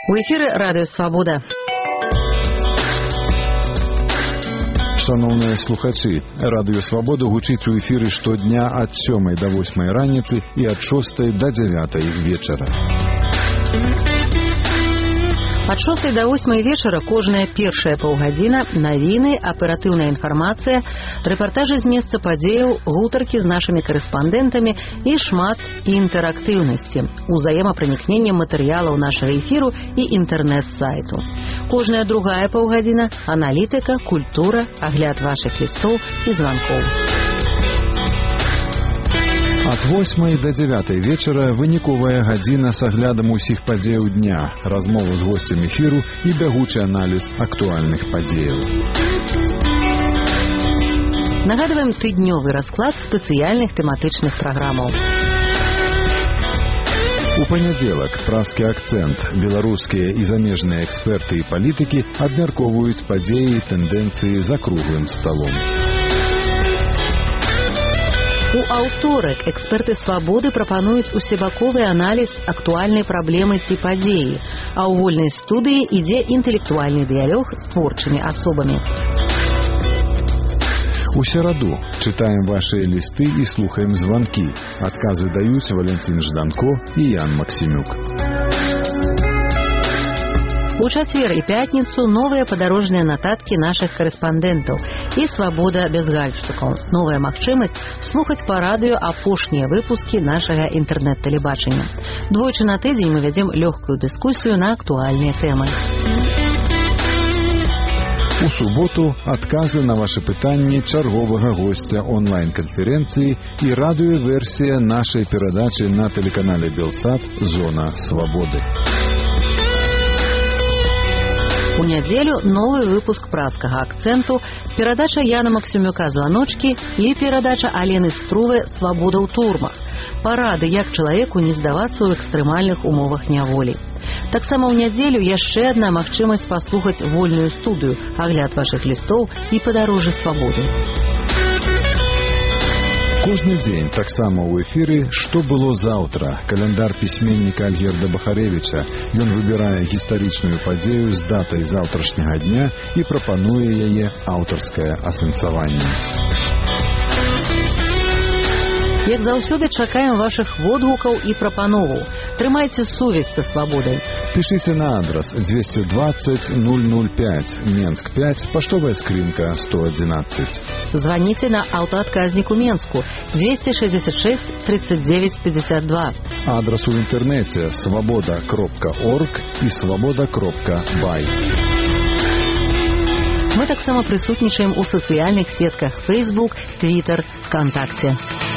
У эфіры Радыё Свабода. Шановныя слухачы, Радыё Свабода гучыць у эфіры штодня ад 7 до 8 раніцы і ад 6 до 9 вечара. Ад 6 до 8 вечара кожная першая паўгадзіна навіны, аператыўная інфармацыя, рэпартажы з месца падзеяў, гутаркі з нашымі карэспандэнтамі і шмат інтэрактыўнасці, узаемапранікнення матэрыялаў нашага эфіру і інтэрнэт-сайту. Кожная другая паўгадзіна – аналітыка, культура, агляд вашых лістоў і званкоў. Ад 8 до 9 вечара выніковая гадзіна з аглядам усіх падзеяў дня, размову з госцем эфіру і бягучы аналіз актуальных падзеяў. Нагадваем тыднёвы расклад спецыяльных тэматычных праграмаў. У панядзелак празкі акцэнт. Беларускія і замежныя эксперты і палітыкі абмяркоўваюць падзеі і тэндэнцыі за круглым сталом. У аўторак эксперты Свабоды прапануюць усебаковы аналіз актуальнай праблемы ці падзеі, а ў вольнай студыі ідзе інтэлектуальны дыялог з творчымі асобамі. У сераду чытаем вашыя лісты і слухаем званкі. Адказы даюць Валентин Жданко і Ян Максімюк. У чацвер і пятніцу новыя падарожныя нататкі нашых карэспандэнтаў і свабода без гальштукаў. Новая магчымасць слухаць па радыё апошнія выпускі нашага інтэрнэт-тэлебачання. Двойчы на тыдзень мы вядзем лёгкую дыскусію на актуальныя тэмы. У суботу адказы на вашы пытанні чарговага госця онлайн-канферэнцыі і радыёверсія нашай перадачы на тэлеканале Белсат «Зона свабоды». У нядзелю новы выпуск празкага акцэнту, перадача Яна Максімюка «Званочкі» і перадача Алены Струве «Свабода ў турмах». Парады, як чалавеку не здавацца ў экстрэмальных умовах няволі. Таксама ў нядзелю яшчэ адна магчымасць паслухаць вольную студыю, агляд вашых лістоў і падарожжа свабоды. Кожны дзень таксама ў эфіры «Што было заўтра» каляндар пісьменніка Альгерда Бахаревіча. Ён выбірае гістарычную падзею з датай заўтрашняга дня і прапануе яе аўтарскае асэнсаванне. Як заўсёды чакаем вашых водгукаў і прапановаў. Трымайце сувязь са свабодай. Пішыце на адрас 220 005 Менск 5, паштовая скрынка 111. Званіце на аўтаадказнік у Менску 266 39 52. Адрас у інтэрнэце свабода.орг і свабода.бай. Мы таксама прысутнічаем у сацыяльных сетках Facebook, Twitter, ВКонтакте.